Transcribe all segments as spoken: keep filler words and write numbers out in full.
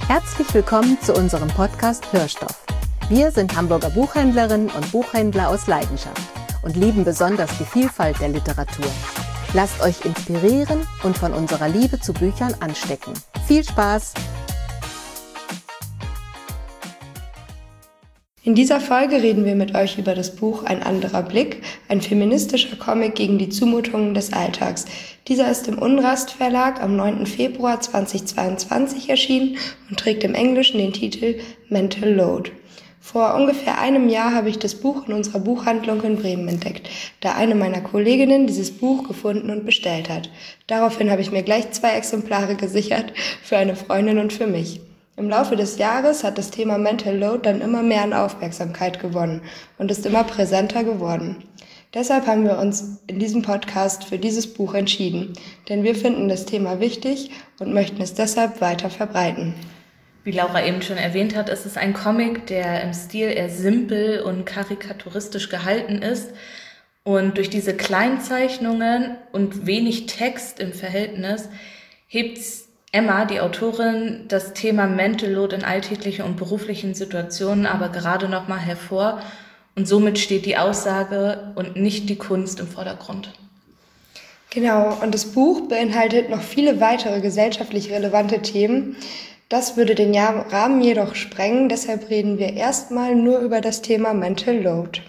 Herzlich willkommen zu unserem Podcast Hörstoff. Wir sind Hamburger Buchhändlerinnen und Buchhändler aus Leidenschaft und lieben besonders die Vielfalt der Literatur. Lasst euch inspirieren und von unserer Liebe zu Büchern anstecken. Viel Spaß! In dieser Folge reden wir mit euch über das Buch Ein anderer Blick, ein feministischer Comic gegen die Zumutungen des Alltags. Dieser ist im Unrast Verlag am neunten Februar zweitausendzweiundzwanzig erschienen und trägt im Englischen den Titel Mental Load. Vor ungefähr einem Jahr habe ich das Buch in unserer Buchhandlung in Bremen entdeckt, da eine meiner Kolleginnen dieses Buch gefunden und bestellt hat. Daraufhin habe ich mir gleich zwei Exemplare gesichert, für eine Freundin und für mich. Im Laufe des Jahres hat das Thema Mental Load dann immer mehr an Aufmerksamkeit gewonnen und ist immer präsenter geworden. Deshalb haben wir uns in diesem Podcast für dieses Buch entschieden, denn wir finden das Thema wichtig und möchten es deshalb weiter verbreiten. Wie Laura eben schon erwähnt hat, ist es ein Comic, der im Stil eher simpel und karikaturistisch gehalten ist und durch diese Kleinzeichnungen und wenig Text im Verhältnis hebt Emma, die Autorin, das Thema Mental Load in alltäglichen und beruflichen Situationen aber gerade noch mal hervor und somit steht die Aussage und nicht die Kunst im Vordergrund. Genau, und das Buch beinhaltet noch viele weitere gesellschaftlich relevante Themen. Das würde den Rahmen jedoch sprengen, deshalb reden wir erstmal nur über das Thema Mental Load.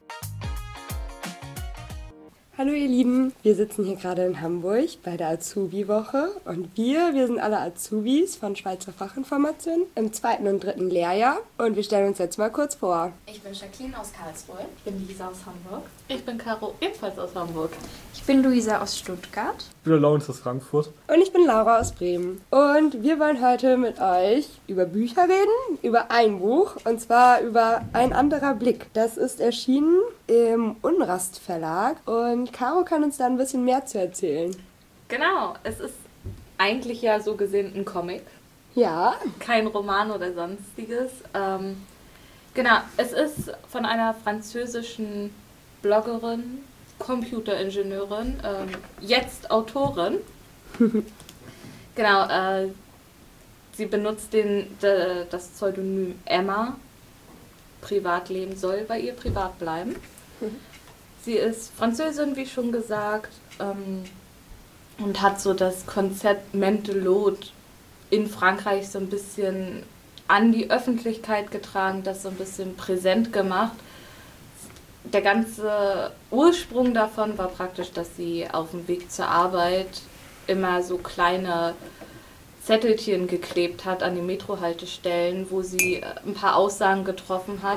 Hallo ihr Lieben, wir sitzen hier gerade in Hamburg bei der Azubi-Woche und wir, wir sind alle Azubis von Schweizer Fachinformation im zweiten und dritten Lehrjahr und wir stellen uns jetzt mal kurz vor. Ich bin Jacqueline aus Karlsruhe. Ich bin Lisa aus Hamburg. Ich bin Caro, ebenfalls aus Hamburg. Ich bin Luisa aus Stuttgart. Ich bin Lawrence aus Frankfurt. Und ich bin Laura aus Bremen. Und wir wollen heute mit euch über Bücher reden, über ein Buch, und zwar über Ein anderer Blick. Das ist erschienen im Unrast Verlag und Caro kann uns da ein bisschen mehr zu erzählen. Genau, es ist eigentlich ja so gesehen ein Comic. Ja. Kein Roman oder sonstiges. Ähm, genau, es ist von einer französischen Bloggerin, Computeringenieurin, ähm, jetzt Autorin. Genau, äh, sie benutzt den, de, das Pseudonym Emma. Privatleben soll bei ihr privat bleiben. Mhm. Sie ist Französin, wie schon gesagt, ähm, und hat so das Konzept Mental Load in Frankreich so ein bisschen an die Öffentlichkeit getragen, das so ein bisschen präsent gemacht. Der ganze Ursprung davon war praktisch, dass sie auf dem Weg zur Arbeit immer so kleine Zettelchen geklebt hat an die Metrohaltestellen, wo sie ein paar Aussagen getroffen hat,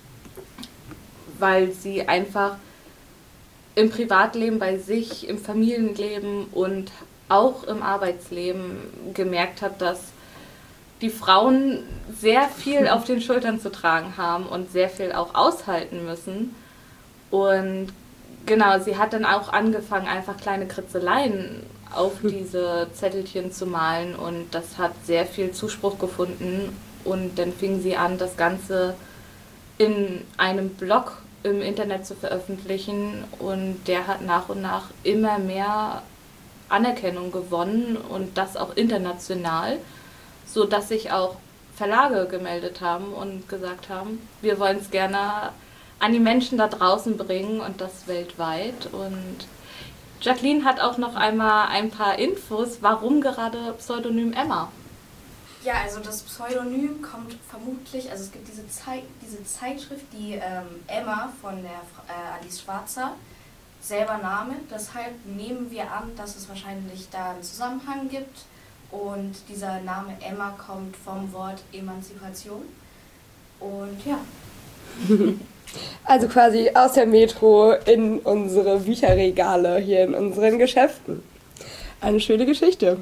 weil sie einfach im Privatleben bei sich, im Familienleben und auch im Arbeitsleben gemerkt hat, dass die Frauen sehr viel auf den Schultern zu tragen haben und sehr viel auch aushalten müssen. Und genau, sie hat dann auch angefangen, einfach kleine Kritzeleien auf diese Zettelchen zu malen und das hat sehr viel Zuspruch gefunden und dann fing sie an, das Ganze in einem Blog im Internet zu veröffentlichen und der hat nach und nach immer mehr Anerkennung gewonnen und das auch international, sodass sich auch Verlage gemeldet haben und gesagt haben, wir wollen es gerne an die Menschen da draußen bringen und das weltweit. Und Jacqueline hat auch noch einmal ein paar Infos, warum gerade Pseudonym Emma? Ja, also das Pseudonym kommt vermutlich, also es gibt diese, Zei- diese Zeitschrift, die ähm, Emma von der äh, Alice Schwarzer, selber Name, deshalb nehmen wir an, dass es wahrscheinlich da einen Zusammenhang gibt und dieser Name Emma kommt vom Wort Emanzipation und ja. Also quasi aus der Metro in unsere Bücherregale hier in unseren Geschäften. Eine schöne Geschichte.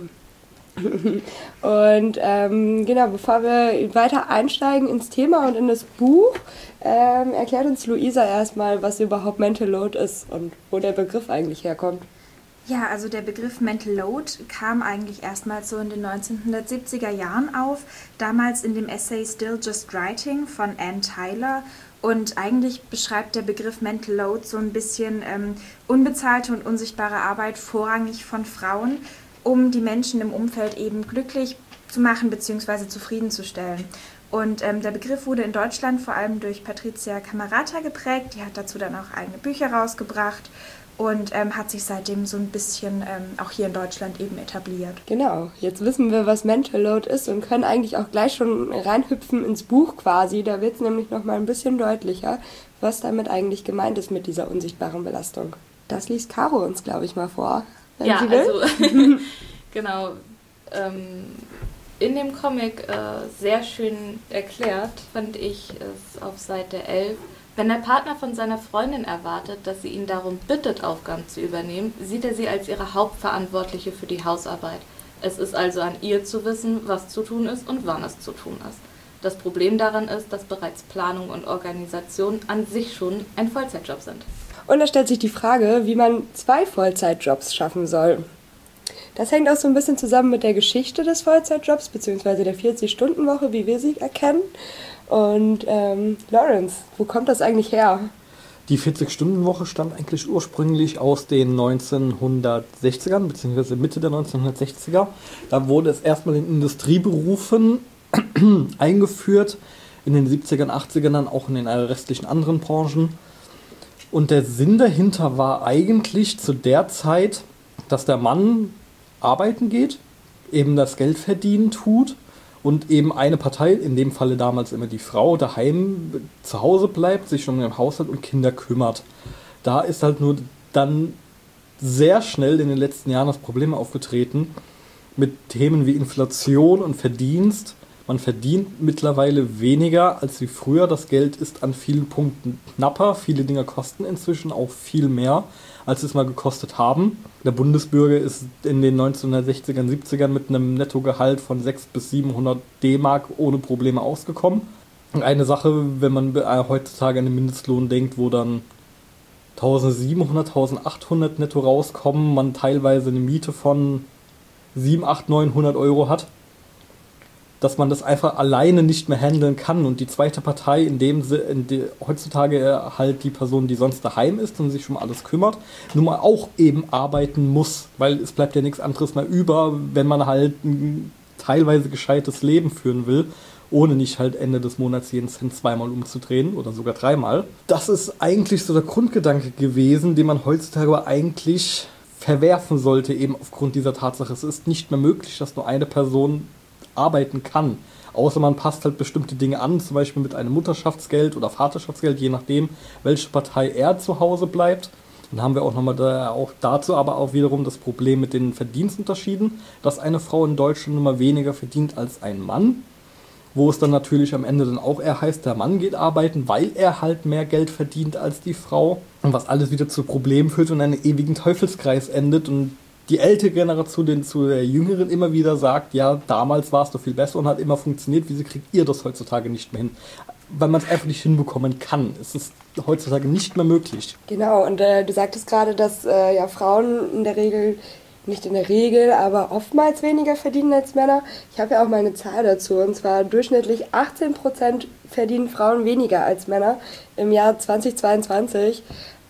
Und ähm, genau, bevor wir weiter einsteigen ins Thema und in das Buch, ähm, erklärt uns Luisa erstmal, was überhaupt Mental Load ist und wo der Begriff eigentlich herkommt. Ja, also der Begriff Mental Load kam eigentlich erstmals so in den neunzehnhundertsiebziger Jahren auf, damals in dem Essay Still Just Writing von Anne Tyler. Und eigentlich beschreibt der Begriff Mental Load so ein bisschen ähm, unbezahlte und unsichtbare Arbeit vorrangig von Frauen, um die Menschen im Umfeld eben glücklich, zu machen bzw. zufriedenzustellen. Und ähm, der Begriff wurde in Deutschland vor allem durch Patricia Camerata geprägt. Die hat dazu dann auch eigene Bücher rausgebracht und ähm, hat sich seitdem so ein bisschen ähm, auch hier in Deutschland eben etabliert. Genau, jetzt wissen wir, was Mental Load ist und können eigentlich auch gleich schon reinhüpfen ins Buch quasi. Da wird es nämlich noch mal ein bisschen deutlicher, was damit eigentlich gemeint ist mit dieser unsichtbaren Belastung. Das liest Caro uns, glaube ich, mal vor, wenn ja, sie will. Also, genau. Ähm, in dem Comic äh, sehr schön erklärt, fand ich es auf Seite elf. Wenn der Partner von seiner Freundin erwartet, dass sie ihn darum bittet, Aufgaben zu übernehmen, sieht er sie als ihre Hauptverantwortliche für die Hausarbeit. Es ist also an ihr zu wissen, was zu tun ist und wann es zu tun ist. Das Problem daran ist, dass bereits Planung und Organisation an sich schon ein Vollzeitjob sind. Und da stellt sich die Frage, wie man zwei Vollzeitjobs schaffen soll. Das hängt auch so ein bisschen zusammen mit der Geschichte des Vollzeitjobs, beziehungsweise der vierzig-Stunden-Woche, wie wir sie erkennen. Und ähm, Lawrence, wo kommt das eigentlich her? Die vierzig-Stunden-Woche stammt eigentlich ursprünglich aus den neunzehnhundertsechzigern, beziehungsweise Mitte der neunzehnhundertsechziger. Da wurde es erstmal in Industrieberufen eingeführt, in den siebzigern, achtzigern dann auch in den restlichen anderen Branchen. Und der Sinn dahinter war eigentlich zu der Zeit, dass der Mann arbeiten geht, eben das Geld verdienen tut und eben eine Partei, in dem Falle damals immer die Frau, daheim zu Hause bleibt, sich um den Haushalt und Kinder kümmert. Da ist halt nur dann sehr schnell in den letzten Jahren das Problem aufgetreten mit Themen wie Inflation und Verdienst. Man verdient mittlerweile weniger als wie früher. Das Geld ist an vielen Punkten knapper. Viele Dinge kosten inzwischen auch viel mehr, als es mal gekostet haben. Der Bundesbürger ist in den neunzehnhundertsechzigern, siebzigern mit einem Nettogehalt von sechshundert bis siebenhundert D-Mark ohne Probleme ausgekommen. Und eine Sache, wenn man heutzutage an den Mindestlohn denkt, wo dann eintausendsiebenhundert, eintausendachthundert netto rauskommen, man teilweise eine Miete von siebenhundert, achthundert, neunhundert Euro hat, dass man das einfach alleine nicht mehr handeln kann und die zweite Partei, in dem sie in die, heutzutage halt die Person, die sonst daheim ist und sich um alles kümmert, nun mal auch eben arbeiten muss, weil es bleibt ja nichts anderes mehr über, wenn man halt ein teilweise gescheites Leben führen will, ohne nicht halt Ende des Monats jeden Cent zweimal umzudrehen oder sogar dreimal. Das ist eigentlich so der Grundgedanke gewesen, den man heutzutage aber eigentlich verwerfen sollte, eben aufgrund dieser Tatsache. Es ist nicht mehr möglich, dass nur eine Person arbeiten kann. Außer man passt halt bestimmte Dinge an, zum Beispiel mit einem Mutterschaftsgeld oder Vaterschaftsgeld, je nachdem, welche Partei er zu Hause bleibt. Dann haben wir auch nochmal da, auch dazu aber auch wiederum das Problem mit den Verdienstunterschieden, dass eine Frau in Deutschland immer weniger verdient als ein Mann, wo es dann natürlich am Ende dann auch eher heißt, der Mann geht arbeiten, weil er halt mehr Geld verdient als die Frau. Und was alles wieder zu Problemen führt und einen ewigen Teufelskreis endet und die ältere Generation den zu der jüngeren immer wieder sagt, ja, damals war es doch viel besser und hat immer funktioniert, wieso kriegt ihr das heutzutage nicht mehr hin? Weil man es einfach nicht hinbekommen kann. Es ist heutzutage nicht mehr möglich. Genau, und äh, du sagtest gerade, dass äh, ja, Frauen in der Regel, nicht in der Regel, aber oftmals weniger verdienen als Männer. Ich habe ja auch mal eine Zahl dazu, und zwar durchschnittlich achtzehn Prozent verdienen Frauen weniger als Männer im Jahr zweitausendzweiundzwanzig.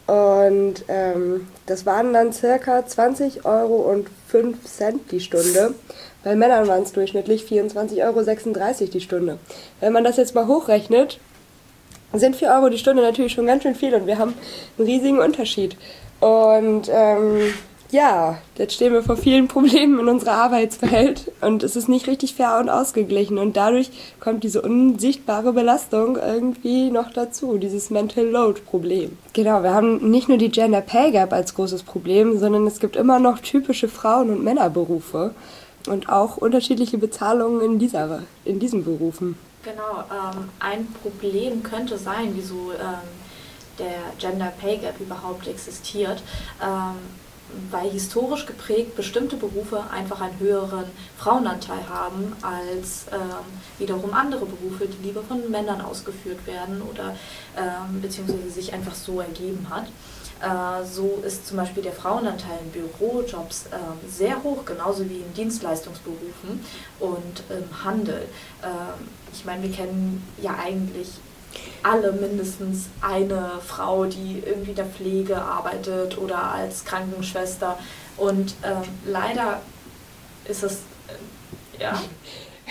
Und ähm, das waren dann circa zwanzig Euro und fünf Cent die Stunde. Bei Männern waren es durchschnittlich vierundzwanzig Euro sechsunddreißig die Stunde. Wenn man das jetzt mal hochrechnet, sind vier Euro die Stunde natürlich schon ganz schön viel und wir haben einen riesigen Unterschied. Und ähm, ja, jetzt stehen wir vor vielen Problemen in unserer Arbeitswelt und es ist nicht richtig fair und ausgeglichen und dadurch kommt diese unsichtbare Belastung irgendwie noch dazu, dieses Mental Load Problem. Genau, wir haben nicht nur die Gender Pay Gap als großes Problem, sondern es gibt immer noch typische Frauen- und Männerberufe und auch unterschiedliche Bezahlungen in, dieser, in diesen Berufen. Genau, ähm, ein Problem könnte sein, wieso ähm, der Gender Pay Gap überhaupt existiert, ähm, weil historisch geprägt bestimmte Berufe einfach einen höheren Frauenanteil haben als ähm, wiederum andere Berufe, die lieber von Männern ausgeführt werden oder ähm, beziehungsweise sich einfach so ergeben hat. Äh, so ist zum Beispiel der Frauenanteil in Bürojobs äh, sehr hoch, genauso wie in Dienstleistungsberufen und im Handel. Äh, ich meine, wir kennen ja eigentlich alle mindestens eine Frau, die irgendwie in der Pflege arbeitet oder als Krankenschwester. Und ähm, leider ist es, äh, ja.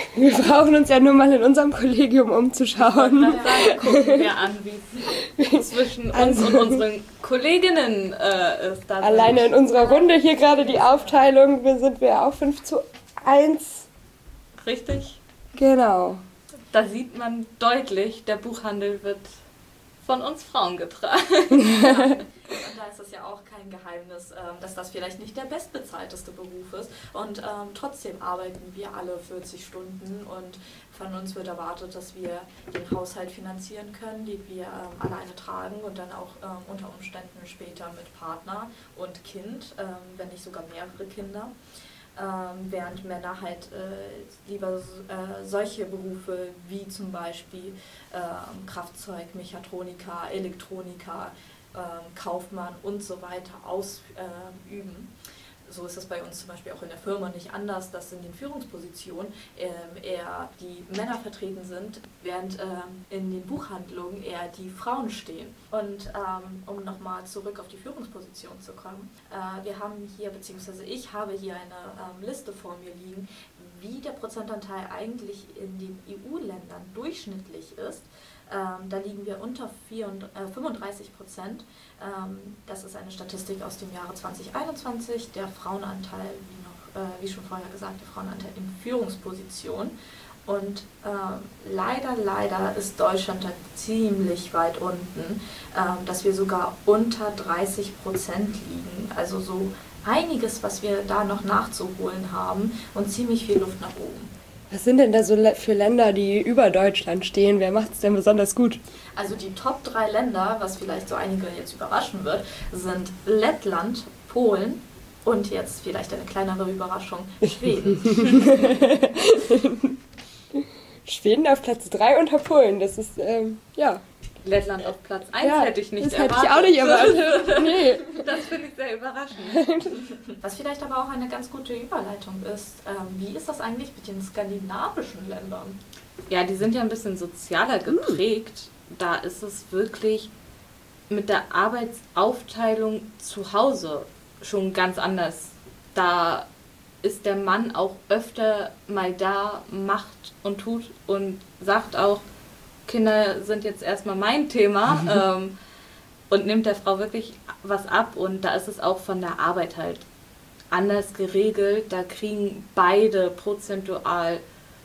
Wir brauchen uns ja nur mal in unserem Kollegium umzuschauen. Dann gucken wir an, wie es zwischen uns Also- und unseren Kolleginnen äh, ist. Da Alleine in unserer Runde hier gerade die Aufteilung, wir sind wir auch fünf zu eins. Richtig. Genau. Da sieht man deutlich, der Buchhandel wird von uns Frauen getragen. Und da ist es ja auch kein Geheimnis, ähm, dass das vielleicht nicht der bestbezahlteste Beruf ist. Und ähm, trotzdem arbeiten wir alle vierzig Stunden und von uns wird erwartet, dass wir den Haushalt finanzieren können, den wir ähm, alleine tragen und dann auch ähm, unter Umständen später mit Partner und Kind, ähm, wenn nicht sogar mehrere Kinder. Ähm, während Männer halt äh, lieber äh, solche Berufe wie zum Beispiel ähm, Kraftzeug, Mechatroniker, Elektroniker, ähm, Kaufmann und so weiter ausüben. So ist es bei uns zum Beispiel auch in der Firma nicht anders, dass in den Führungspositionen ähm, eher die Männer vertreten sind, während ähm, in den Buchhandlungen eher die Frauen stehen. Und ähm, um nochmal zurück auf die Führungsposition zu kommen, äh, wir haben hier, beziehungsweise ich habe hier eine ähm, Liste vor mir liegen, wie der Prozentanteil eigentlich in den E U-Ländern durchschnittlich ist. Ähm, da liegen wir unter fünfunddreißig Prozent. Ähm, das ist eine Statistik aus dem Jahre zwanzig einundzwanzig. Der Frauenanteil, wie, noch, äh, wie schon vorher gesagt, der Frauenanteil in Führungsposition. Und ähm, leider, leider ist Deutschland da ziemlich weit unten, ähm, dass wir sogar unter dreißig Prozent liegen. Also so einiges, was wir da noch nachzuholen haben und ziemlich viel Luft nach oben. Was sind denn da so für Länder, die über Deutschland stehen? Wer macht es denn besonders gut? Also die Top drei Länder, was vielleicht so einige jetzt überraschen wird, sind Lettland, Polen und jetzt vielleicht eine kleinere Überraschung, Schweden. Schweden auf Platz drei unter Polen, das ist, ähm, ja. Lettland auf Platz eins ja, hätte ich nicht das erwartet. hätte ich auch nicht erwartet. Nee. Das finde ich sehr überraschend. Was vielleicht aber auch eine ganz gute Überleitung ist, ähm, wie ist das eigentlich mit den skandinavischen Ländern? Ja, die sind ja ein bisschen sozialer geprägt. Da ist es wirklich mit der Arbeitsaufteilung zu Hause schon ganz anders. Da ist der Mann auch öfter mal da, macht und tut und sagt auch, Kinder sind jetzt erstmal mein Thema ähm, und nimmt der Frau wirklich was ab. Und da ist es auch von der Arbeit halt anders geregelt. Da kriegen beide prozentual,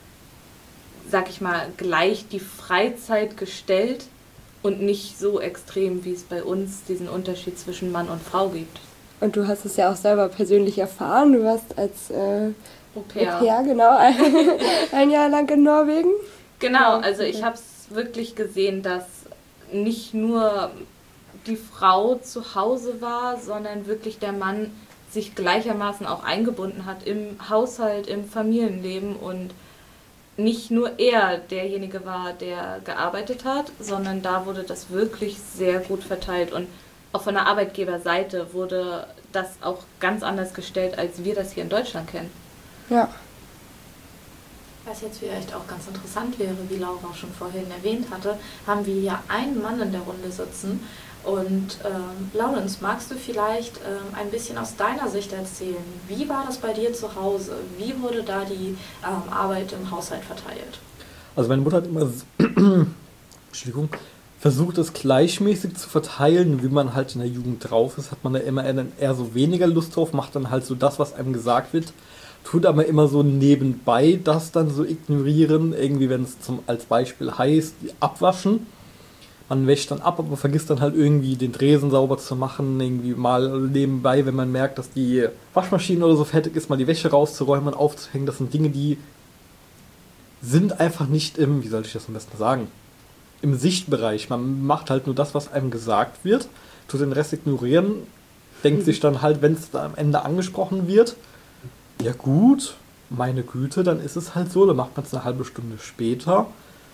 sag ich mal, gleich die Freizeit gestellt und nicht so extrem, wie es bei uns diesen Unterschied zwischen Mann und Frau gibt. Und du hast es ja auch selber persönlich erfahren. Du warst als äh, Au-pair. Au-pair, genau, ein, ein Jahr lang in Norwegen. Genau, also ich habe es wirklich gesehen, dass nicht nur die Frau zu Hause war, sondern wirklich der Mann sich gleichermaßen auch eingebunden hat im Haushalt, im Familienleben und nicht nur er derjenige war, der gearbeitet hat, sondern da wurde das wirklich sehr gut verteilt und auch von der Arbeitgeberseite wurde das auch ganz anders gestellt, als wir das hier in Deutschland kennen. Ja. Was jetzt vielleicht auch ganz interessant wäre, wie Laura schon vorhin erwähnt hatte, haben wir hier einen Mann in der Runde sitzen. Und ähm, Laurens, magst du vielleicht ähm, ein bisschen aus deiner Sicht erzählen? Wie war das bei dir zu Hause? Wie wurde da die ähm, Arbeit im Haushalt verteilt? Also meine Mutter hat immer Entschuldigung, versucht, es gleichmäßig zu verteilen. Wie man halt in der Jugend drauf ist, hat man da immer eher so weniger Lust drauf, macht dann halt so das, was einem gesagt wird. Tut aber immer so nebenbei das dann so ignorieren, irgendwie wenn es zum als Beispiel heißt, abwaschen. Man wäscht dann ab, aber vergisst dann halt irgendwie den Tresen sauber zu machen, irgendwie mal nebenbei, wenn man merkt, dass die Waschmaschine oder so fertig ist, mal die Wäsche rauszuräumen und aufzuhängen. Das sind Dinge, die sind einfach nicht im, wie soll ich das am besten sagen, im Sichtbereich. Man macht halt nur das, was einem gesagt wird, tut den Rest ignorieren, denkt sich dann halt, wenn es am Ende angesprochen wird, ja gut, meine Güte, dann ist es halt so, dann macht man es eine halbe Stunde später.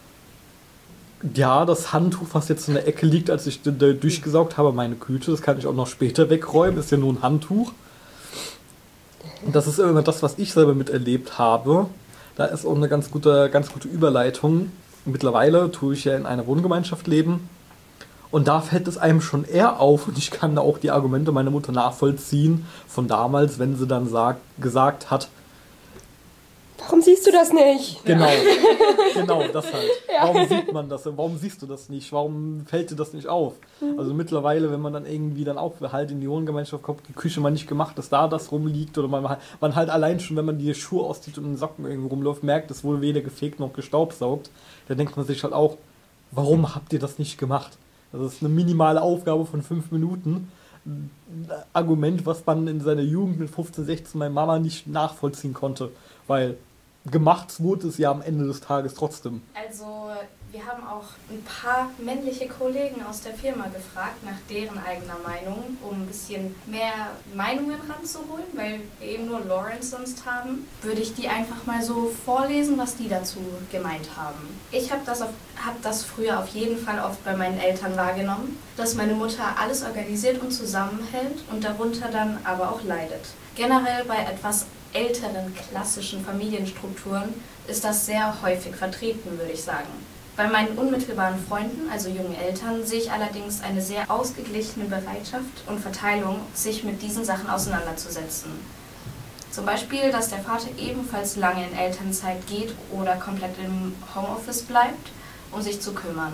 Ja, das Handtuch, was jetzt in der Ecke liegt, als ich durchgesaugt habe, meine Güte, das kann ich auch noch später wegräumen, ist ja nur ein Handtuch. Und das ist immer das, was ich selber miterlebt habe. Da ist auch eine ganz gute, ganz gute Überleitung. Mittlerweile tue ich ja in einer Wohngemeinschaft leben. Und da fällt es einem schon eher auf, und ich kann da auch die Argumente meiner Mutter nachvollziehen, von damals, wenn sie dann sagt, gesagt hat, Warum siehst du das nicht? Genau, genau, das halt. Warum sieht man das? Warum siehst du das nicht? Warum fällt dir das nicht auf? Also mittlerweile, wenn man dann irgendwie dann auch halt in die Wohngemeinschaft kommt, die Küche mal nicht gemacht, dass da das rumliegt oder man, man halt allein schon, wenn man die Schuhe auszieht und in den Socken irgendwo rumläuft, merkt, es wurde weder gefegt noch gestaubsaugt. Da denkt man sich halt auch, warum habt ihr das nicht gemacht? Das ist eine minimale Aufgabe von fünf Minuten. Ein Argument, was man in seiner Jugend mit fünfzehn, sechzehn meiner Mama nicht nachvollziehen konnte, weil gemacht wurde es ja am Ende des Tages trotzdem. Also wir haben auch ein paar männliche Kollegen aus der Firma gefragt nach deren eigener Meinung, um ein bisschen mehr Meinungen ranzuholen, weil wir eben nur Lawrence sonst haben. Würde ich die einfach mal so vorlesen, was die dazu gemeint haben. Ich habe das, hab das früher auf jeden Fall oft bei meinen Eltern wahrgenommen, dass meine Mutter alles organisiert und zusammenhält und darunter dann aber auch leidet. Generell bei etwas älteren klassischen Familienstrukturen ist das sehr häufig vertreten, würde ich sagen. Bei meinen unmittelbaren Freunden, also jungen Eltern, sehe ich allerdings eine sehr ausgeglichene Bereitschaft und Verteilung, sich mit diesen Sachen auseinanderzusetzen. Zum Beispiel, dass der Vater ebenfalls lange in Elternzeit geht oder komplett im Homeoffice bleibt, um sich zu kümmern.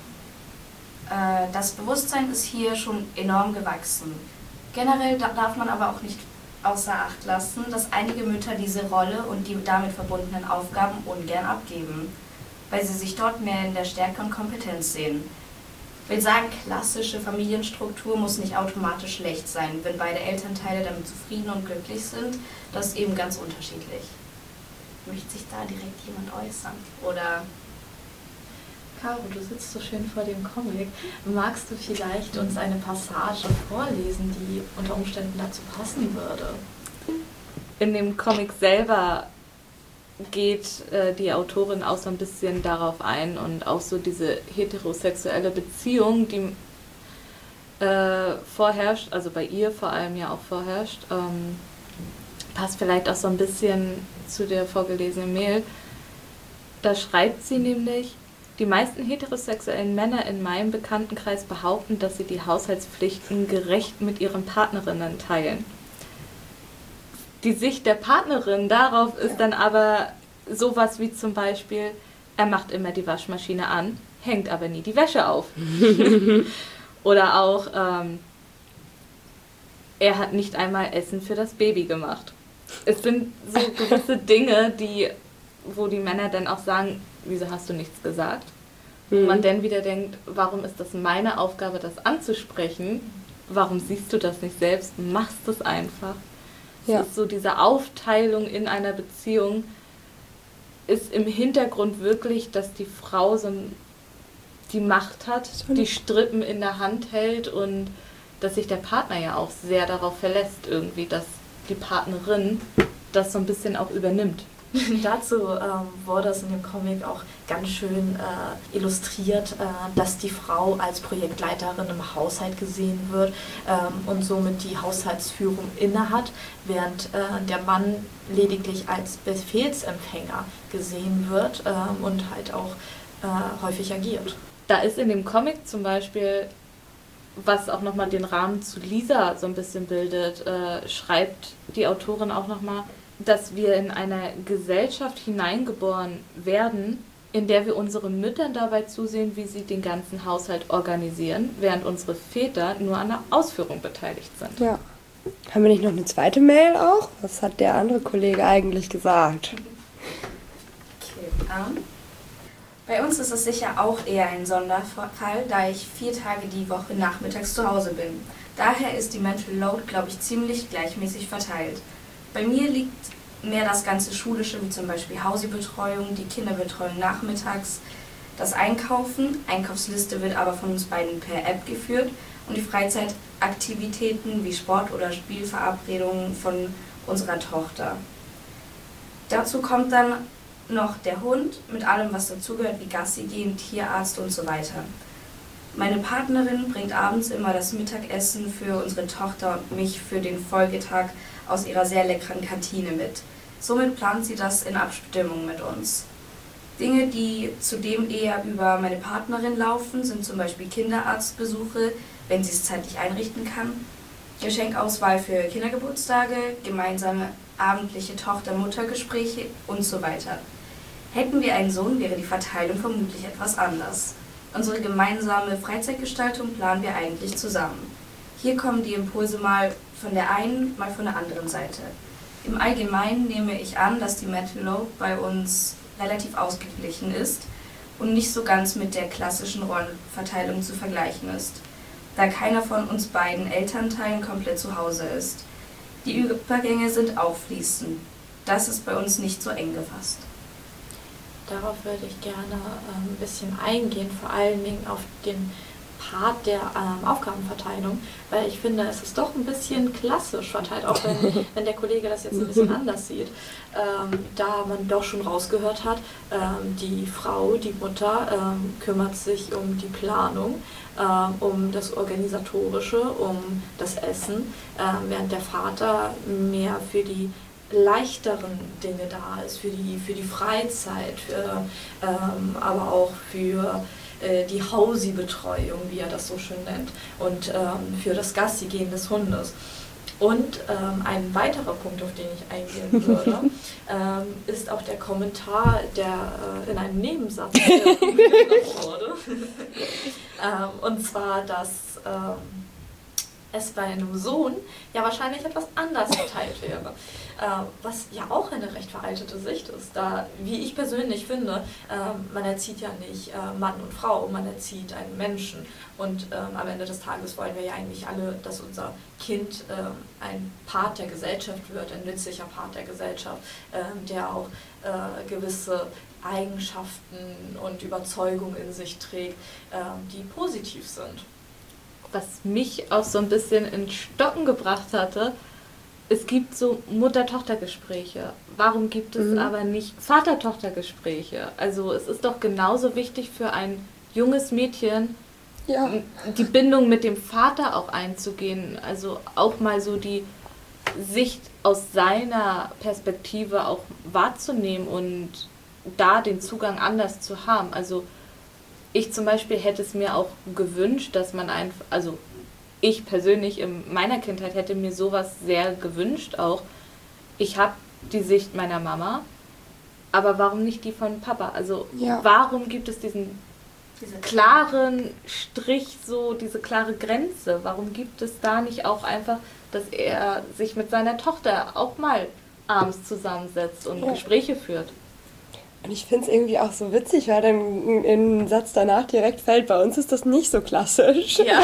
Das Bewusstsein ist hier schon enorm gewachsen. Generell darf man aber auch nicht außer Acht lassen, dass einige Mütter diese Rolle und die damit verbundenen Aufgaben ungern abgeben, weil sie sich dort mehr in der Stärke und Kompetenz sehen. Ich will sagen, klassische Familienstruktur muss nicht automatisch schlecht sein, wenn beide Elternteile damit zufrieden und glücklich sind. Das ist eben ganz unterschiedlich. Möchte sich da direkt jemand äußern? Oder... Caro, du sitzt so schön vor dem Comic. Magst du vielleicht uns eine Passage vorlesen, die unter Umständen dazu passen würde? In dem Comic selber geht äh, die Autorin auch so ein bisschen darauf ein und auch so diese heterosexuelle Beziehung, die äh, vorherrscht, also bei ihr vor allem ja auch vorherrscht, ähm, passt vielleicht auch so ein bisschen zu der vorgelesenen Mail. Da schreibt sie nämlich: Die meisten heterosexuellen Männer in meinem Bekanntenkreis behaupten, dass sie die Haushaltspflichten gerecht mit ihren Partnerinnen teilen. Die Sicht der Partnerin darauf ist dann aber sowas wie zum Beispiel: Er macht immer die Waschmaschine an, hängt aber nie die Wäsche auf. Oder auch, ähm, er hat nicht einmal Essen für das Baby gemacht. Es sind so gewisse Dinge, die, wo die Männer dann auch sagen: Wieso hast du nichts gesagt? Mhm. Und man dann wieder denkt, warum ist das meine Aufgabe, das anzusprechen? Warum siehst du das nicht selbst? Machst es einfach. Ja. Es ist so diese Aufteilung in einer Beziehung, ist im Hintergrund wirklich, dass die Frau so die Macht hat, die Strippen in der Hand hält und dass sich der Partner ja auch sehr darauf verlässt irgendwie, dass die Partnerin das so ein bisschen auch übernimmt. Dazu ähm, wurde es in dem Comic auch ganz schön äh, illustriert, äh, dass die Frau als Projektleiterin im Haushalt gesehen wird ähm, und somit die Haushaltsführung innehat, während äh, der Mann lediglich als Befehlsempfänger gesehen wird ähm, und halt auch äh, häufig agiert. Da ist in dem Comic zum Beispiel, was auch nochmal den Rahmen zu Lisa so ein bisschen bildet, äh, schreibt die Autorin auch nochmal, dass wir in einer Gesellschaft hineingeboren werden, in der wir unseren Müttern dabei zusehen, wie sie den ganzen Haushalt organisieren, während unsere Väter nur an der Ausführung beteiligt sind. Ja. Haben wir nicht noch eine zweite Mail auch? Was hat der andere Kollege eigentlich gesagt? Okay, um, bei uns ist es sicher auch eher ein Sonderfall, da ich vier Tage die Woche nachmittags zu Hause bin. Daher ist die Mental Load, glaube ich, ziemlich gleichmäßig verteilt. Bei mir liegt mehr das ganze Schulische, wie zum Beispiel Hausi-Betreuung, die Kinderbetreuung nachmittags, das Einkaufen. Einkaufsliste wird aber von uns beiden per App geführt und die Freizeitaktivitäten wie Sport- oder Spielverabredungen von unserer Tochter. Dazu kommt dann noch der Hund mit allem, was dazugehört, wie Gassi gehen, Tierarzt und so weiter. Meine Partnerin bringt abends immer das Mittagessen für unsere Tochter und mich für den Folgetag aus ihrer sehr leckeren Kantine mit. Somit plant sie das in Abstimmung mit uns. Dinge, die zudem eher über meine Partnerin laufen, sind zum Beispiel Kinderarztbesuche, wenn sie es zeitlich einrichten kann, Geschenkauswahl für Kindergeburtstage, gemeinsame abendliche Tochter-Mutter-Gespräche und so weiter. Hätten wir einen Sohn, wäre die Verteilung vermutlich etwas anders. Unsere gemeinsame Freizeitgestaltung planen wir eigentlich zusammen. Hier kommen die Impulse mal von der einen, mal von der anderen Seite. Im Allgemeinen nehme ich an, dass die Mental Load bei uns relativ ausgeglichen ist und nicht so ganz mit der klassischen Rollenverteilung zu vergleichen ist, da keiner von uns beiden Elternteilen komplett zu Hause ist. Die Übergänge sind auch fließend. Das ist bei uns nicht so eng gefasst. Darauf würde ich gerne ähm, ein bisschen eingehen, vor allen Dingen auf den Part der ähm, Aufgabenverteilung, weil ich finde, es ist doch ein bisschen klassisch verteilt, auch wenn, wenn der Kollege das jetzt ein bisschen anders sieht, ähm, da man doch schon rausgehört hat, ähm, die Frau, die Mutter ähm, kümmert sich um die Planung, ähm, um das Organisatorische, um das Essen, ähm, während der Vater mehr für die leichteren Dinge da ist, für die, für die Freizeit, für, ähm, aber auch für äh, die Hausi-Betreuung, wie er das so schön nennt, und ähm, für das Gassi-Gehen des Hundes. Und ähm, ein weiterer Punkt, auf den ich eingehen würde, ähm, ist auch der Kommentar, der äh, in einem Nebensatz genannt wurde. ähm, und zwar, dass ähm, es bei einem Sohn ja wahrscheinlich etwas anders verteilt wäre. Äh, was ja auch eine recht veraltete Sicht ist, da, wie ich persönlich finde, äh, man erzieht ja nicht äh, Mann und Frau, man erzieht einen Menschen. Und ähm, am Ende des Tages wollen wir ja eigentlich alle, dass unser Kind äh, ein Part der Gesellschaft wird, ein nützlicher Part der Gesellschaft, äh, der auch äh, gewisse Eigenschaften und Überzeugungen in sich trägt, äh, die positiv sind. Was mich auch so ein bisschen in Stocken gebracht hatte, es gibt so Mutter-Tochter-Gespräche. Warum gibt es mhm. aber nicht Vater-Tochter-Gespräche? Also es ist doch genauso wichtig für ein junges Mädchen, ja. die Bindung mit dem Vater auch einzugehen. Also auch mal so die Sicht aus seiner Perspektive auch wahrzunehmen und da den Zugang anders zu haben. Also ich zum Beispiel hätte es mir auch gewünscht, dass man einfach, also ich persönlich in meiner Kindheit hätte mir sowas sehr gewünscht auch. Ich habe die Sicht meiner Mama, aber warum nicht die von Papa? Also ja. warum gibt es diesen diese klaren Strich, so diese klare Grenze? Warum gibt es da nicht auch einfach, dass er sich mit seiner Tochter auch mal abends zusammensetzt und ja. Gespräche führt? Und ich finde es irgendwie auch so witzig, weil dann ein Satz danach direkt fällt, bei uns ist das nicht so klassisch. Ja.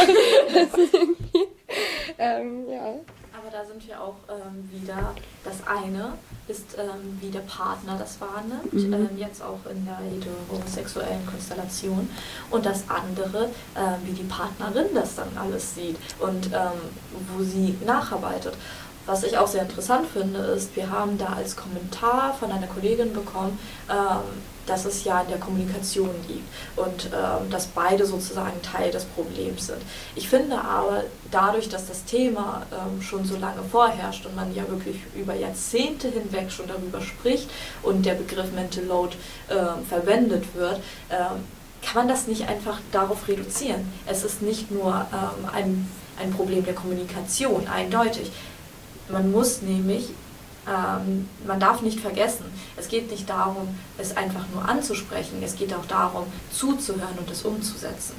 ähm, ja. Aber da sind wir auch ähm, wieder, das eine ist, ähm, wie der Partner das wahrnimmt, mhm. ähm, jetzt auch in der heterosexuellen Konstellation. Und das andere, ähm, wie die Partnerin das dann alles sieht und ähm, wo sie nacharbeitet. Was ich auch sehr interessant finde, ist, wir haben da als Kommentar von einer Kollegin bekommen, ähm, dass es ja in der Kommunikation liegt und ähm, dass beide sozusagen Teil des Problems sind. Ich finde aber, dadurch, dass das Thema ähm, schon so lange vorherrscht und man ja wirklich über Jahrzehnte hinweg schon darüber spricht und der Begriff Mental Load ähm, verwendet wird, ähm, kann man das nicht einfach darauf reduzieren. Es ist nicht nur ähm, ein, ein Problem der Kommunikation, eindeutig. Man muss nämlich, ähm, man darf nicht vergessen, es geht nicht darum, es einfach nur anzusprechen, es geht auch darum, zuzuhören und es umzusetzen.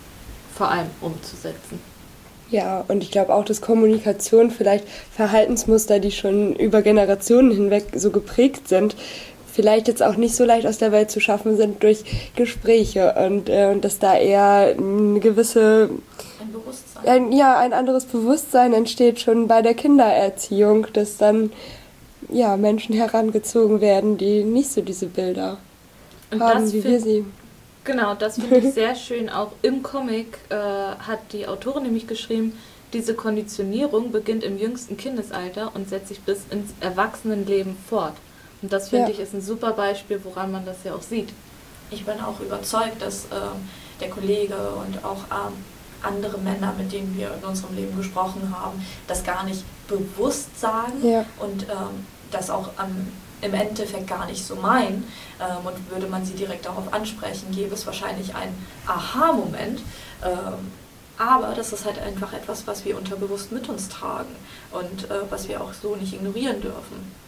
Vor allem umzusetzen. Ja, und ich glaube auch, dass Kommunikation vielleicht Verhaltensmuster, die schon über Generationen hinweg so geprägt sind, vielleicht jetzt auch nicht so leicht aus der Welt zu schaffen sind durch Gespräche und äh, dass da eher eine gewisse... Ein Bewusstsein. Ein, ja, ein anderes Bewusstsein entsteht schon bei der Kindererziehung, dass dann ja, Menschen herangezogen werden, die nicht so diese Bilder und haben, wie find, wir sie. Genau, das finde ich sehr schön. Auch im Comic äh, hat die Autorin nämlich geschrieben, diese Konditionierung beginnt im jüngsten Kindesalter und setzt sich bis ins Erwachsenenleben fort. Und das, finde ja. ich, ist ein super Beispiel, woran man das ja auch sieht. Ich bin auch überzeugt, dass ähm, der Kollege und auch ähm, andere Männer, mit denen wir in unserem Leben gesprochen haben, das gar nicht bewusst sagen ja. und ähm, das auch am, im Endeffekt gar nicht so meinen. Ähm, und würde man sie direkt darauf ansprechen, gäbe es wahrscheinlich einen Aha-Moment. Ähm, aber das ist halt einfach etwas, was wir unterbewusst mit uns tragen und äh, was wir auch so nicht ignorieren dürfen.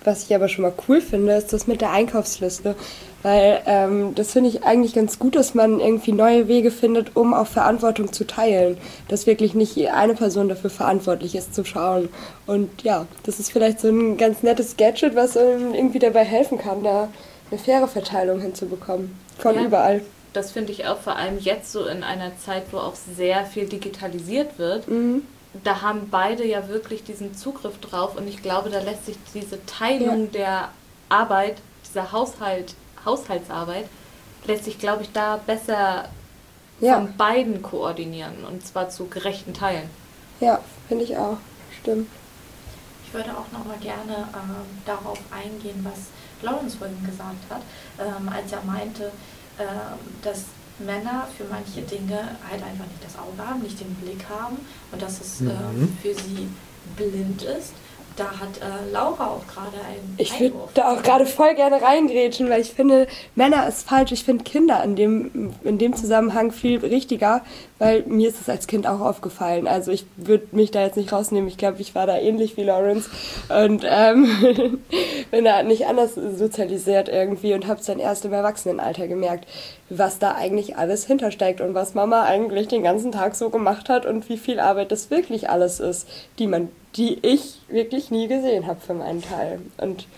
was ich aber schon mal cool finde, ist das mit der Einkaufsliste. Weil ähm, das finde ich eigentlich ganz gut, dass man irgendwie neue Wege findet, um auch Verantwortung zu teilen. Dass wirklich nicht eine Person dafür verantwortlich ist, zu schauen. Und ja, das ist vielleicht so ein ganz nettes Gadget, was einem irgendwie dabei helfen kann, da eine faire Verteilung hinzubekommen. Von ja, überall. Das finde ich auch vor allem jetzt so in einer Zeit, wo auch sehr viel digitalisiert wird. Mhm. Da haben beide ja wirklich diesen Zugriff drauf und ich glaube, da lässt sich diese Teilung ja. der Arbeit, dieser Haushalt, Haushaltsarbeit, lässt sich, glaube ich, da besser ja. von beiden koordinieren und zwar zu gerechten Teilen. Ja, finde ich auch. Stimmt. Ich würde auch noch mal gerne ähm, darauf eingehen, was Lawrence vorhin gesagt hat, ähm, als er meinte, ähm, dass Männer für manche Dinge halt einfach nicht das Auge haben, nicht den Blick haben und dass es mhm. ähm, für sie blind ist. Da hat äh, Laura auch gerade einen Ich würde da auch gerade voll gerne reingrätschen, weil ich finde, Männer ist falsch. Ich finde Kinder in dem, in dem Zusammenhang viel richtiger, weil mir ist es als Kind auch aufgefallen. Also ich würde mich da jetzt nicht rausnehmen. Ich glaube, ich war da ähnlich wie Lawrence und ähm, bin da nicht anders sozialisiert irgendwie und habe es dann erst im Erwachsenenalter gemerkt, was da eigentlich alles hintersteckt und was Mama eigentlich den ganzen Tag so gemacht hat und wie viel Arbeit das wirklich alles ist, die man die ich wirklich nie gesehen habe für meinen Teil. Und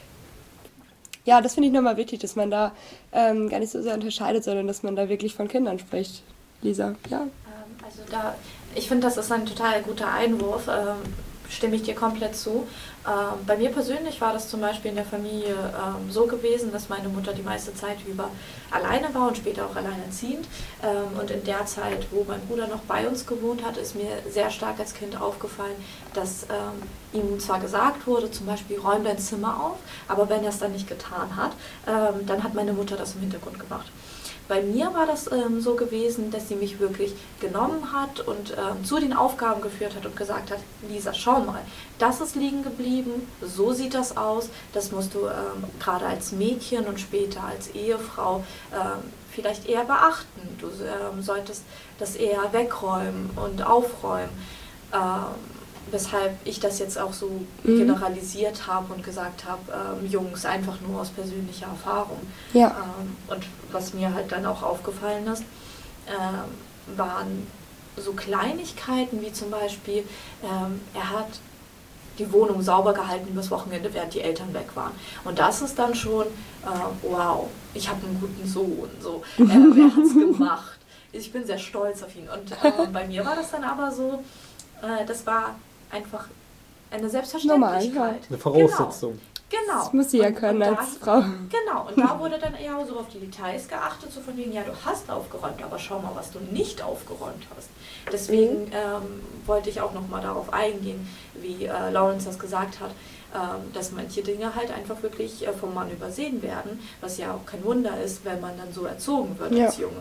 ja, das finde ich nochmal wichtig, dass man da ähm, gar nicht so sehr unterscheidet, sondern dass man da wirklich von Kindern spricht. Lisa, ja? Ähm, also da, ich finde, das ist ein total guter Einwurf, ähm, stimme ich dir komplett zu. Ähm, bei mir persönlich war das zum Beispiel in der Familie ähm, so gewesen, dass meine Mutter die meiste Zeit über alleine war und später auch alleinerziehend. Ähm, und in der Zeit, wo mein Bruder noch bei uns gewohnt hat, ist mir sehr stark als Kind aufgefallen, dass ähm, ihm zwar gesagt wurde, zum Beispiel räum dein Zimmer auf, aber wenn er es dann nicht getan hat, ähm, dann hat meine Mutter das im Hintergrund gemacht. Bei mir war das ähm, so gewesen, dass sie mich wirklich genommen hat und ähm, zu den Aufgaben geführt hat und gesagt hat, Lisa, schau mal, das ist liegen geblieben, so sieht das aus, das musst du ähm, gerade als Mädchen und später als Ehefrau ähm, vielleicht eher beachten. Du ähm, solltest das eher wegräumen und aufräumen. Ähm, weshalb ich das jetzt auch so mhm. generalisiert habe und gesagt habe, ähm, Jungs, einfach nur aus persönlicher Erfahrung. Ja. Ähm, und was mir halt dann auch aufgefallen ist, ähm, waren so Kleinigkeiten wie zum Beispiel, ähm, er hat die Wohnung sauber gehalten übers Wochenende, während die Eltern weg waren. Und das ist dann schon, äh, wow, ich habe einen guten Sohn, so. Äh, er hat es gemacht. Ich bin sehr stolz auf ihn. Und äh, bei mir war das dann aber so, äh, das war einfach eine Selbstverständlichkeit. Normal, ja. Eine Voraussetzung. Genau. Das muss sie ja können und, und als da, Frau. Genau, und da wurde dann eher so auf die Details geachtet, so von wegen, ja, du hast aufgeräumt, aber schau mal, was du nicht aufgeräumt hast. Deswegen mhm. ähm, wollte ich auch nochmal darauf eingehen, wie äh, Lawrence das gesagt hat, ähm, dass manche Dinge halt einfach wirklich äh, vom Mann übersehen werden, was ja auch kein Wunder ist, wenn man dann so erzogen wird ja. als Junge.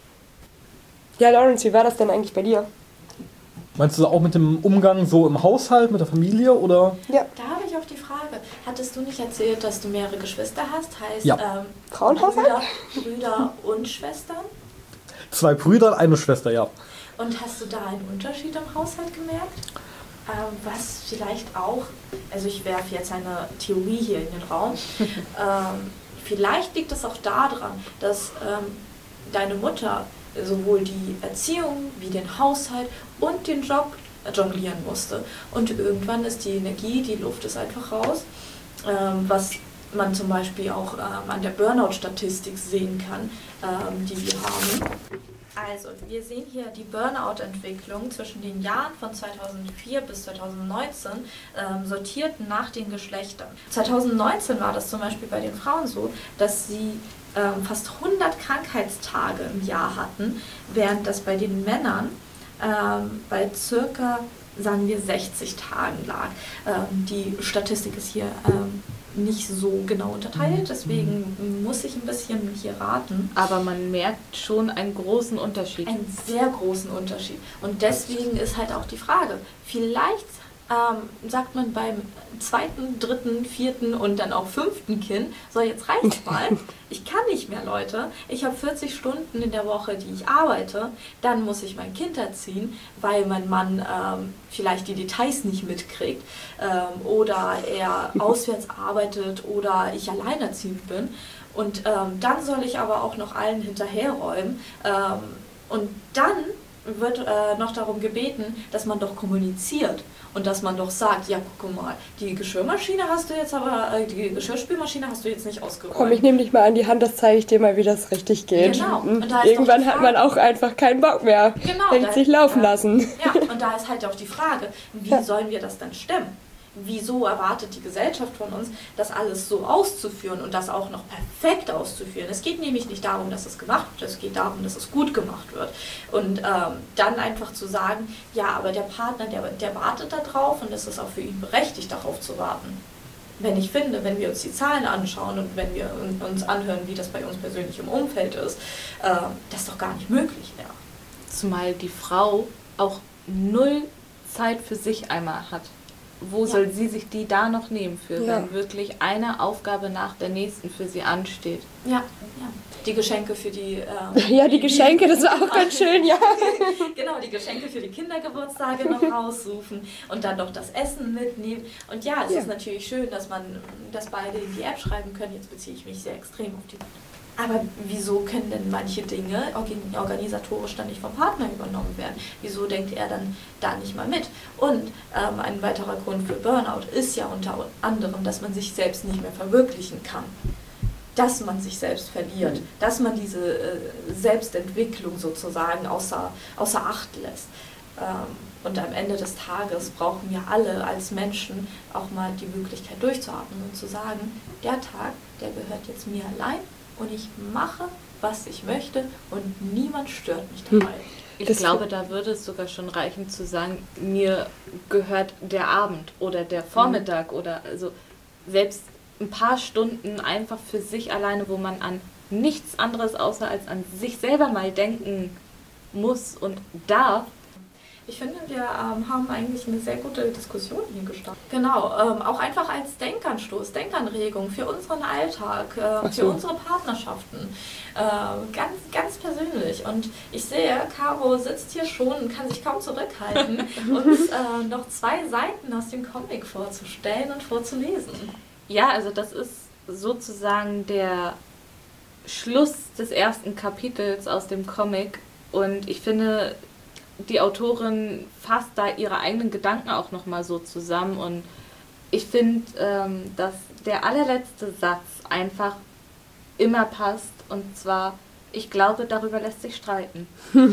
Ja, Lawrence, wie war das denn eigentlich bei dir? Meinst du auch mit dem Umgang so im Haushalt, mit der Familie, oder? Ja. Da habe ich auch die Frage, hattest du nicht erzählt, dass du mehrere Geschwister hast? Heißt, ja. ähm, Frauenhaushalt? Brüder, Brüder und Schwestern? Zwei Brüder, eine Schwester, ja. Und hast du da einen Unterschied im Haushalt gemerkt? Ähm, was vielleicht auch, also ich werfe jetzt eine Theorie hier in den Raum, ähm, vielleicht liegt es auch daran, dass ähm, deine Mutter sowohl die Erziehung wie den Haushalt und den Job jonglieren musste. Und irgendwann ist die Energie, die Luft ist einfach raus, ähm, was man zum Beispiel auch ähm, an der Burnout-Statistik sehen kann, ähm, die wir haben. Also, wir sehen hier die Burnout-Entwicklung zwischen den Jahren von zweitausendvier bis zweitausendneunzehn, ähm, sortiert nach den Geschlechtern. zweitausendneunzehn war das zum Beispiel bei den Frauen so, dass sie ähm, fast hundert Krankheitstage im Jahr hatten, während das bei den Männern ähm, bei circa, sagen wir, sechzig Tagen lag. Ähm, die Statistik ist hier ähm, nicht so genau unterteilt, deswegen muss ich ein bisschen hier raten. Aber man merkt schon einen großen Unterschied. Einen sehr großen Unterschied. Und deswegen ist halt auch die Frage, vielleicht ähm, sagt man beim zweiten, dritten, vierten und dann auch fünften Kind, so jetzt reicht's mal, ich kann nicht mehr, Leute, ich habe vierzig Stunden in der Woche, die ich arbeite, dann muss ich mein Kind erziehen, weil mein Mann ähm, vielleicht die Details nicht mitkriegt ähm, oder er auswärts arbeitet oder ich alleinerziehend bin und ähm, dann soll ich aber auch noch allen hinterherräumen ähm, und dann wird äh, noch darum gebeten, dass man doch kommuniziert und dass man doch sagt, ja guck mal, die Geschirrmaschine hast du jetzt aber, äh, die Geschirrspülmaschine hast du jetzt nicht ausgeräumt. Komm, ich nehme dich mal an die Hand, das zeige ich dir mal, wie das richtig geht. Genau. Und da irgendwann hat man auch einfach keinen Bock mehr. Genau. Denkt sich laufen ja, lassen. Ja, und da ist halt auch die Frage, wie ja. sollen wir das dann stemmen? Wieso erwartet die Gesellschaft von uns, das alles so auszuführen und das auch noch perfekt auszuführen? Es geht nämlich nicht darum, dass es gemacht wird, es geht darum, dass es gut gemacht wird. Und ähm, dann einfach zu sagen, ja, aber der Partner, der, der wartet da drauf und es ist auch für ihn berechtigt, darauf zu warten. Wenn ich finde, wenn wir uns die Zahlen anschauen und wenn wir uns anhören, wie das bei uns persönlich im Umfeld ist, äh, das ist doch gar nicht möglich mehr. Zumal die Frau auch null Zeit für sich einmal hat. Wo ja. soll sie sich die da noch nehmen für, ja. wenn wirklich eine Aufgabe nach der nächsten für sie ansteht? Ja, ja. Die Geschenke für die... Ähm, ja, die Geschenke, das war auch ganz schön, ja. Genau, die Geschenke für die Kindergeburtstage noch raussuchen und dann noch das Essen mitnehmen. Und ja, es ja. ist natürlich schön, dass man das beide in die App schreiben können. Jetzt beziehe ich mich sehr extrem auf die... Aber wieso können denn manche Dinge organisatorisch dann nicht vom Partner übernommen werden? Wieso denkt er dann da nicht mal mit? Und ähm, ein weiterer Grund für Burnout ist ja unter anderem, dass man sich selbst nicht mehr verwirklichen kann. Dass man sich selbst verliert, dass man diese äh, Selbstentwicklung sozusagen außer, außer Acht lässt. Ähm, und am Ende des Tages brauchen wir alle als Menschen auch mal die Möglichkeit durchzuatmen und zu sagen, der Tag, der gehört jetzt mir allein. Und ich mache, was ich möchte und niemand stört mich dabei. Ich das glaube, da würde es sogar schon reichen zu sagen, mir gehört der Abend oder der Vormittag mhm. oder also selbst ein paar Stunden einfach für sich alleine, wo man an nichts anderes außer als an sich selber mal denken muss und darf. Ich finde, wir ähm, haben eigentlich eine sehr gute Diskussion hier gestartet. Genau, ähm, auch einfach als Denkanstoß, Denkanregung für unseren Alltag, äh, so. für unsere Partnerschaften. Äh, ganz, ganz persönlich. Und ich sehe, Caro sitzt hier schon und kann sich kaum zurückhalten, uns äh, noch zwei Seiten aus dem Comic vorzustellen und vorzulesen. Ja, also das ist sozusagen der Schluss des ersten Kapitels aus dem Comic. Und ich finde... Die Autorin fasst da ihre eigenen Gedanken auch nochmal so zusammen und ich finde, ähm, dass der allerletzte Satz einfach immer passt und zwar, ich glaube, darüber lässt sich streiten.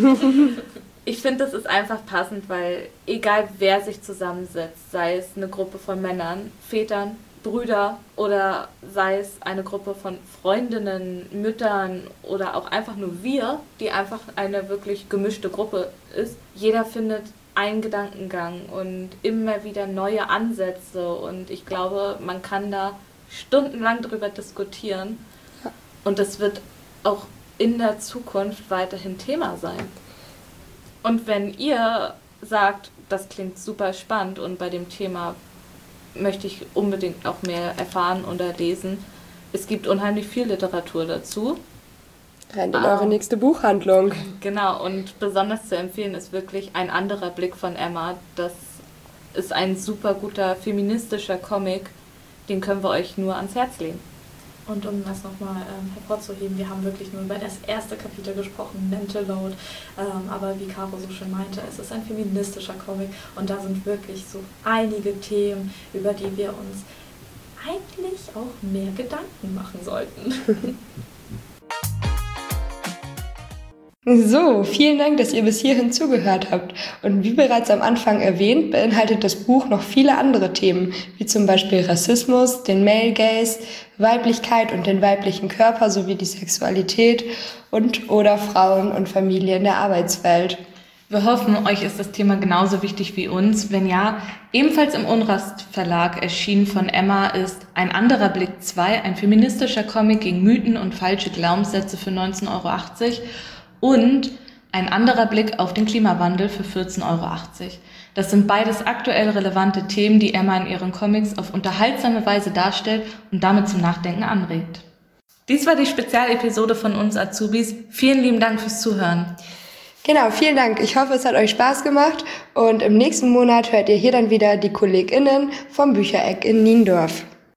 Ich finde, das ist einfach passend, weil egal wer sich zusammensetzt, sei es eine Gruppe von Männern, Vätern, Brüder oder sei es eine Gruppe von Freundinnen, Müttern oder auch einfach nur wir, die einfach eine wirklich gemischte Gruppe ist. Jeder findet einen Gedankengang und immer wieder neue Ansätze und ich glaube, man kann da stundenlang drüber diskutieren und das wird auch in der Zukunft weiterhin Thema sein. Und wenn ihr sagt, das klingt super spannend und bei dem Thema möchte ich unbedingt auch mehr erfahren oder lesen. Es gibt unheimlich viel Literatur dazu. Rennt in eure um, nächste Buchhandlung. Genau, und besonders zu empfehlen ist wirklich Ein anderer Blick von Emma. Das ist ein super guter feministischer Comic, den können wir euch nur ans Herz legen. Und um das nochmal ähm, hervorzuheben, wir haben wirklich nur über das erste Kapitel gesprochen, Mental Load, ähm, aber wie Caro so schön meinte, es ist ein feministischer Comic und da sind wirklich so einige Themen, über die wir uns eigentlich auch mehr Gedanken machen sollten. So, vielen Dank, dass ihr bis hierhin zugehört habt. Und wie bereits am Anfang erwähnt, beinhaltet das Buch noch viele andere Themen, wie zum Beispiel Rassismus, den Male Gaze, Weiblichkeit und den weiblichen Körper sowie die Sexualität und oder Frauen und Familie in der Arbeitswelt. Wir hoffen, euch ist das Thema genauso wichtig wie uns. Wenn ja, ebenfalls im Unrast Verlag erschienen von Emma ist Ein anderer Blick zwei, ein feministischer Comic gegen Mythen und falsche Glaubenssätze für neunzehn Euro achtzig. Und Ein anderer Blick auf den Klimawandel für vierzehn Euro achtzig. Das sind beides aktuell relevante Themen, die Emma in ihren Comics auf unterhaltsame Weise darstellt und damit zum Nachdenken anregt. Dies war die Spezialepisode von uns Azubis. Vielen lieben Dank fürs Zuhören. Genau, vielen Dank. Ich hoffe, es hat euch Spaß gemacht und im nächsten Monat hört ihr hier dann wieder die KollegInnen vom Büchereck in Niendorf.